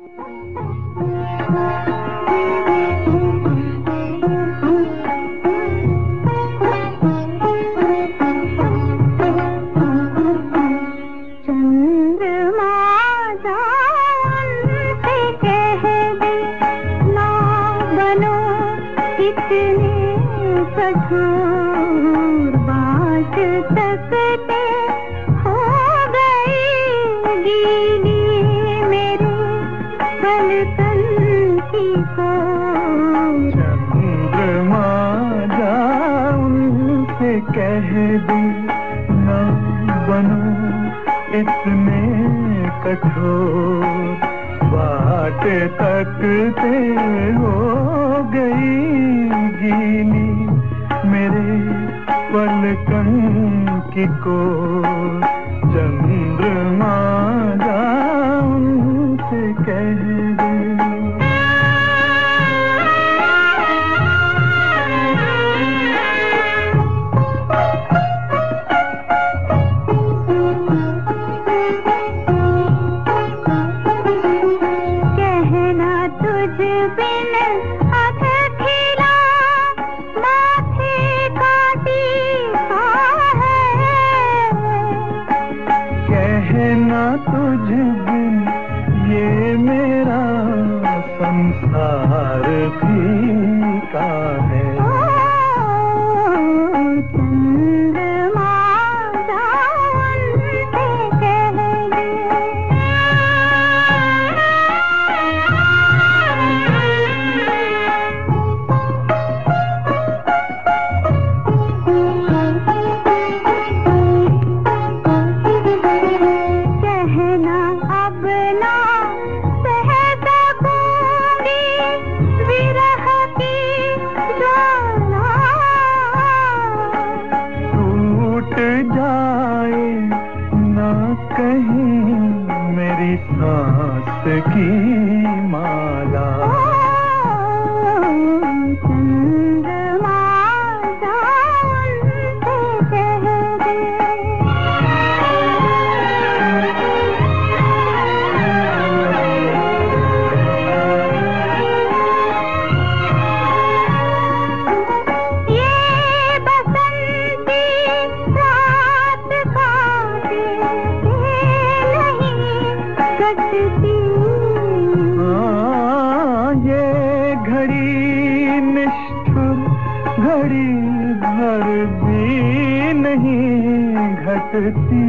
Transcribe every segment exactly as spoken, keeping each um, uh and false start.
कठोर बात सकते हो गई गीली मेरे पलकन की को। चंद्रमा जा उनसे कह दी न बनो इतने कठोर, बाट तकते हो गई गीली मेरे पलकन की को। चंद्रमा जा उनसे कह दे। तुझ बिन ये मेरा संसार फीका है। चंद्रमा जा उनसे कह दे। कहीं मेरी सांस की माला। चंद्रमा जा उनसे कह दे। ये बसंती रात का हाँ, ये घड़ी निष्ठुर घड़ी भर भी नहीं घटती।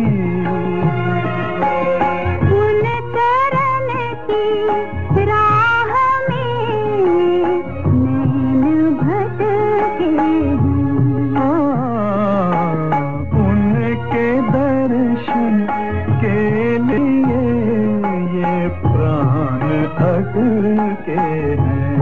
उन चरण की राह में नैन भटके हैं। हाँ, उनके दर्शन के लिए ये प्राण अटके हैं।